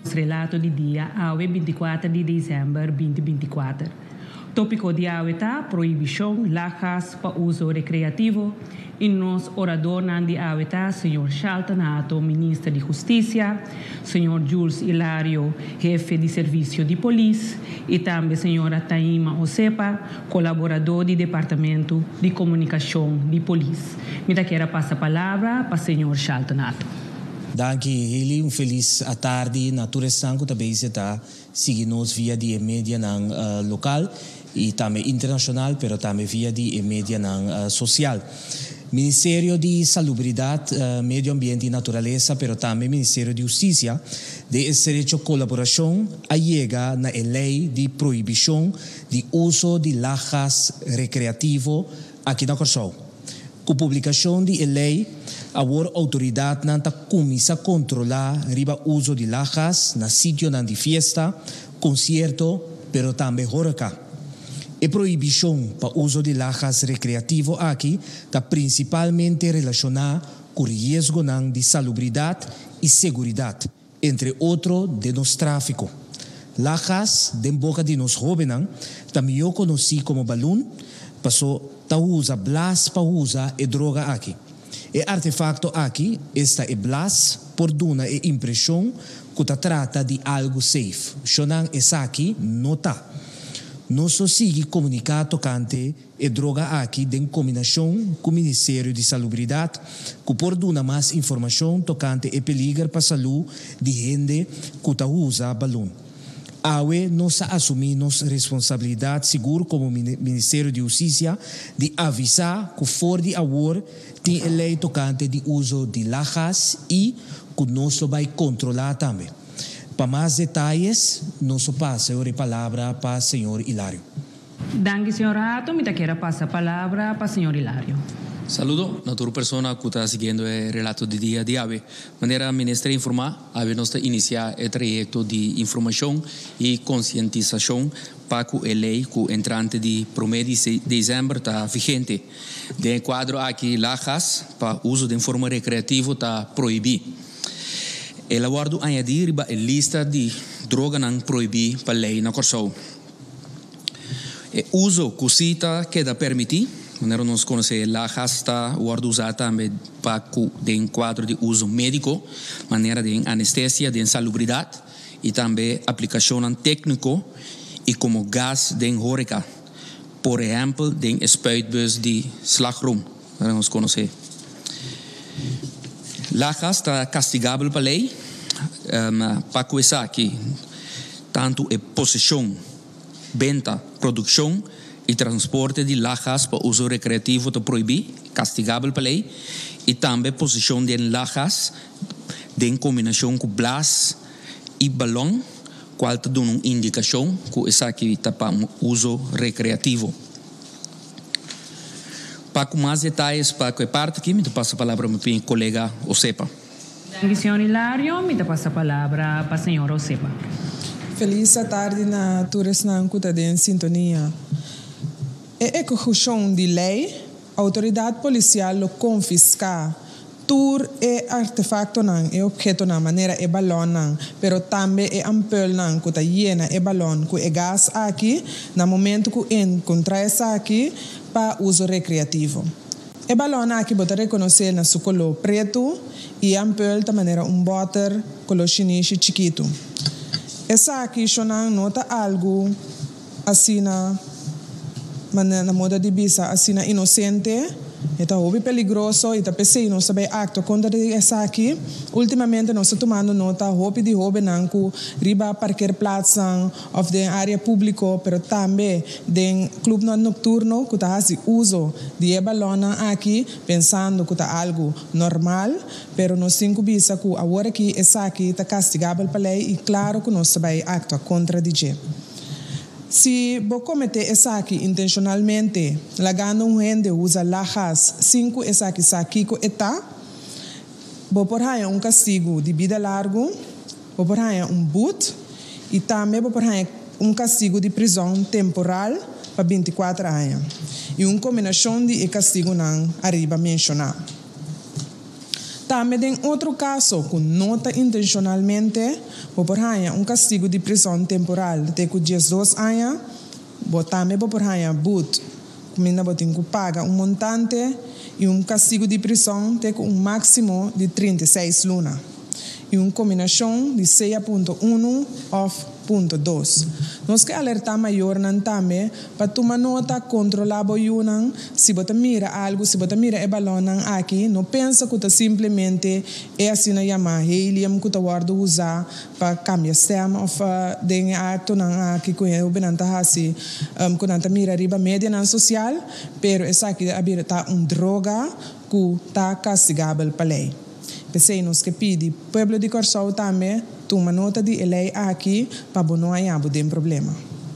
Relato de dia AUE 24 de dezembro 2024. Tópico de AUE está proibição lajas para uso recreativo. E nos orador de AUE está senhor Charlton Nato, ministro de Justiça, senhor Jules Hilario, jefe de serviço de polícia, e também senhora Taima Osepa, colaborador do Departamento de Comunicação de Polícia. Me quero passar a palavra para o senhor Charlton Nato. Danke, Heli. Feliz à tarde. Na Turesanco também está seguindo via de mídia local e também internacional, mas também via de mídia social. Ministério de Salubridade, Medio Ambiente e Natureza, mas também Ministério de Justiça, de estreita colaboração a chegar na lei de proibição de uso de lajas recreativo aqui na Corsol. Com a publicação de lei, a autoridade não começa a controlar o uso de lajas na sítio de festa, concerto, mas também horeca. A proibição para o uso de lajas recreativo aqui está principalmente relacionada com o risco de salubridade e segurança, entre outros de nos tráfico. Lajas, de boca de nos jovens, também conhecido como balão, passou a usar blas para usar a droga aqui. O artefacto aqui está e blas por dar a impressão que se trata de algo safe. Xonan essa aqui não está. Nós seguimos comunicar tocante a droga aqui em combinação com o Ministério de Salubridade, que por dar mais informação tocante a perigo para a saúde de gente que usa balão. AUE nós assumimos responsabilidade seguro como Ministério de Justiça de avisar que for de agora tem lei tocante de uso de lajas e que nós vai controlar também. Para mais detalhes, nós passamos a palavra para o senhor Hilario. Danke, senhor Rato. Me quero passar a palavra para o senhor Hilario. Saludo, na tua persona que está seguindo o relato de dia de AVE. Maneira ministra informar, AVE nós iniciar o projeto de informação e conscientização para que a lei que entrante de 1 de dezembro está vigente. De quadro aqui, lajas para uso de forma recreativa está proibido. Ela guarda añadir a lista de drogas não proibidas para a lei na Corsol. O uso que cita queda permitido. Maneira nós conhecemos lajas está guarda usada também para o quadro de uso médico, maneira de anestesia, de salubridade e também aplicação técnico e como gás de horeca. Por exemplo, de spuitbus de slagroom, nós conhecemos. Lajas está castigável para a lei, para começar aqui, tanto a possessão, venda, produção e transporte de lajas para uso recreativo está proibido, castigável para a lei, e também possessão de lajas em combinação com blas e balão, qual está dando uma indicação que essa aqui está para uso recreativo. Para mais detalhes, para a parte aqui, me passo a palavra para o meu colega Osepa. Danke, senhor Hilario. Me passo a palavra para a senhora Osepa. Feliz tarde na Turesanco em sintonia. É execução de lei, a autoridade policial lo confisca tur e artefacto nan e objeto na maneira e balão nan, pero também e ampul nan que tá llena e balão que e gás aqui na momento que encontra essa aqui para uso recreativo. E balão aqui bota reconhecer na su color preto e ampul da maneira butter color chinês chiquito. Essa aqui chonan nota algo assim na moda de bisa assim na inocente. Está hobby peligroso e está pensei não sabe acto contra essa aqui. Ultimamente nós estamos tomando nota hobby de hobby nanco riba parkeerplaatsen of de área pública, pero também de club nocturno que está fazendo uso de balona aqui pensando que está algo normal, pero nós cinco bisa que agora que essa aqui está castigável para lei e claro que nós sabe acto contra DJ. Se você cometer essa aqui intencionalmente, lagando gente usa lajas 5 essa aqui saquico eta, você pode ter castigo de vida largo, você pode ter boot e também você pode ter castigo de prisão temporal para 24 anos. E uma combinação de castigo não arriba mencionar. Também em outro caso, com nota intencionalmente, por exemplo, castigo de prisão temporal de 2 anos, também por exemplo, but, comida botin que paga montante e castigo de prisão de máximo de 36 lunas. E combinação de 6.1 of 0.2. Nós que alertar maior também para tomar nota controlar boiunan se você mira algo, se você mira balão aqui, não pensa que simplesmente é assim na chamar helium que você guarda usar para cambiar sistema ou de ato aqui que eu benanta assim quando mira riba média na social, pero essa aqui tá droga que tá castigável para lei. Pensei nos que pedi pueblo de Corsol também toma nota de lei aqui para não haver um problema.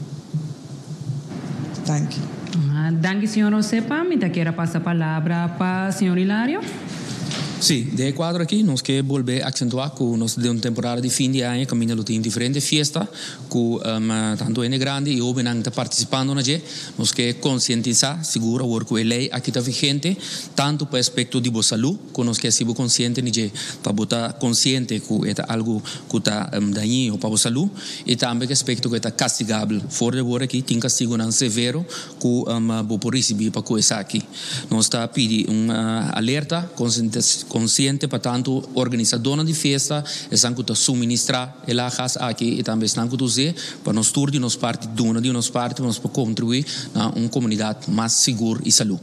Thank you. Danke, senhor Josepa. Me quero passar a palavra para o senhor Hilário. Sim, de quadro aqui, nós que volver a acentuar que nós de uma temporada de fim de ano caminha lutin diferente fiesta, que tanto é grande e o benang está participando na je, nós que conscientizar, segura o que a lei aqui está vigente, tanto para aspecto de boa saúde, que nós que sibo consciente na je, para botar consciente que é algo que está daninho para a saúde, e também que aspecto que está castigável, fora de agora aqui tem castigo não severo que vou por receber para coisa aqui. Nós está pedindo alerta, consciente para tanto organizadora de festa estão que suministrar elas aqui e também estão que dizer para nós todos de nossa parte de nossa parte vamos para contribuir a uma comunidade mais segura e saúde.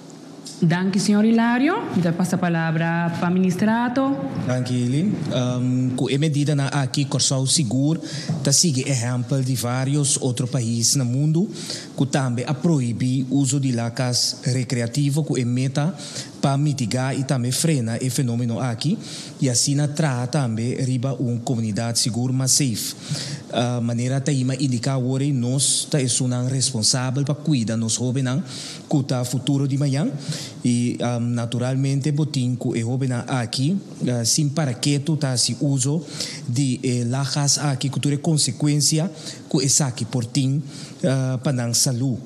Danke, senhor Hilário. Me passa a palavra para o ministrado. Danke, Eli. Com a medida na aqui Corsol Seguro, está seguindo exemplo de vários outros países no mundo que também proíbe o uso de lacas recreativos com a meta para mitigar e também frenar o fenômeno aqui e assim trata também riba uma comunidade segura mais safe. Maneira tá ima indicar hoje nós tá é responsável para cuidar nos jovens que tá futuro de manhã e naturalmente botin que é jovem aqui sem para que tu tá se uso de lajas aqui que tu é consequência que é aqui por tim para não saúde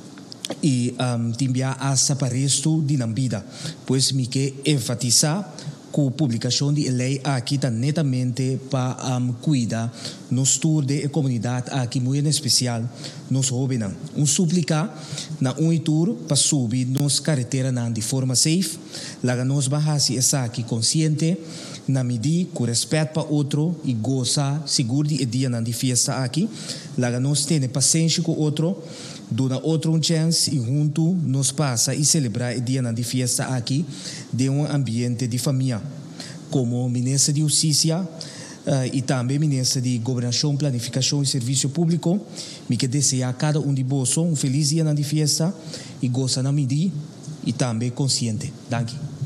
e timbia asa para resto de na vida pois me que enfatizar com a publicação de lei aqui está netamente para cuidar nos tour de comunidade aqui muito especial nos jovens suplicar na tour para subir nos carretera de forma safe lá nos bahasi essa aqui consciente na medida com respeito para outro e goza seguro de dia na fiesta aqui lá nos tem paciência com outro dona outro chance e junto nos passa e celebrar o dia de fiesta aqui de um ambiente de família. Como ministra de Justiça e também ministra de Governação, Planificação e Serviço Público, me que desejar a cada de vós feliz dia de fiesta e goza na medida e também consciente. Danke.